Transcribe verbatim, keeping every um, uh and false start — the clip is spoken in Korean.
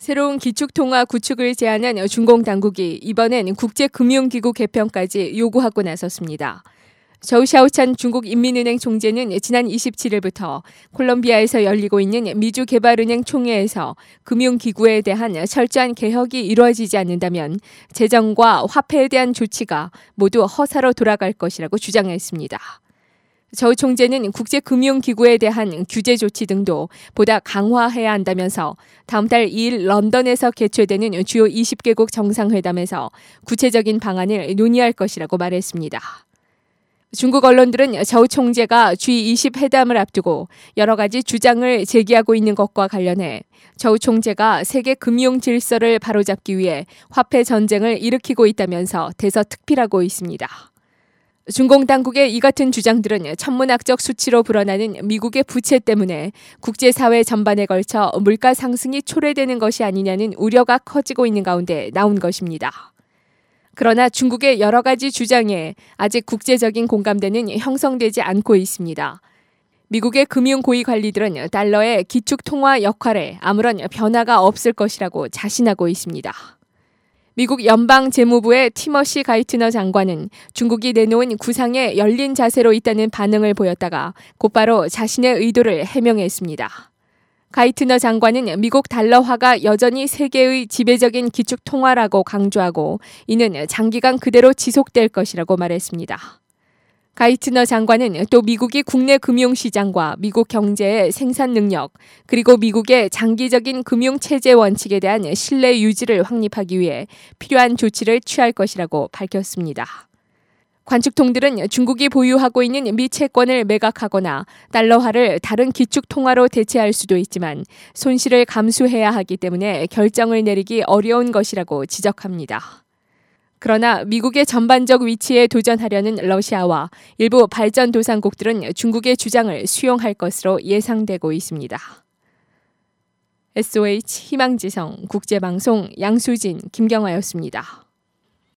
새로운 기축통화 구축을 제안한 중공 당국이 이번엔 국제금융기구 개편까지 요구하고 나섰습니다. 저우샤오찬 중국인민은행 총재는 지난 이십칠일부터 콜롬비아에서 열리고 있는 미주개발은행 총회에서 금융기구에 대한 철저한 개혁이 이루어지지 않는다면 재정과 화폐에 대한 조치가 모두 허사로 돌아갈 것이라고 주장했습니다. 저우 총재는 국제금융기구에 대한 규제 조치 등도 보다 강화해야 한다면서 다음 달 이일 런던에서 개최되는 주요 이십 개국 정상회담에서 구체적인 방안을 논의할 것이라고 말했습니다. 중국 언론들은 저우 총재가 지 이십 회담을 앞두고 여러 가지 주장을 제기하고 있는 것과 관련해 저우 총재가 세계 금융 질서를 바로잡기 위해 화폐 전쟁을 일으키고 있다면서 대서특필하고 있습니다. 중공 당국의 이 같은 주장들은 천문학적 수치로 불어나는 미국의 부채 때문에 국제사회 전반에 걸쳐 물가 상승이 초래되는 것이 아니냐는 우려가 커지고 있는 가운데 나온 것입니다. 그러나 중국의 여러 가지 주장에 아직 국제적인 공감대는 형성되지 않고 있습니다. 미국의 금융 고위 관리들은 달러의 기축 통화 역할에 아무런 변화가 없을 것이라고 자신하고 있습니다. 미국 연방재무부의 티머시 가이트너 장관은 중국이 내놓은 구상에 열린 자세로 있다는 반응을 보였다가 곧바로 자신의 의도를 해명했습니다. 가이트너 장관은 미국 달러화가 여전히 세계의 지배적인 기축 통화라고 강조하고 이는 장기간 그대로 지속될 것이라고 말했습니다. 가이트너 장관은 또 미국이 국내 금융시장과 미국 경제의 생산 능력 그리고 미국의 장기적인 금융체제 원칙에 대한 신뢰 유지를 확립하기 위해 필요한 조치를 취할 것이라고 밝혔습니다. 관측통들은 중국이 보유하고 있는 미 채권을 매각하거나 달러화를 다른 기축 통화로 대체할 수도 있지만 손실을 감수해야 하기 때문에 결정을 내리기 어려운 것이라고 지적합니다. 그러나 미국의 전반적 위치에 도전하려는 러시아와 일부 발전도상국들은 중국의 주장을 수용할 것으로 예상되고 있습니다. 에스오에이치 희망지성 국제방송 양수진 김경아였습니다.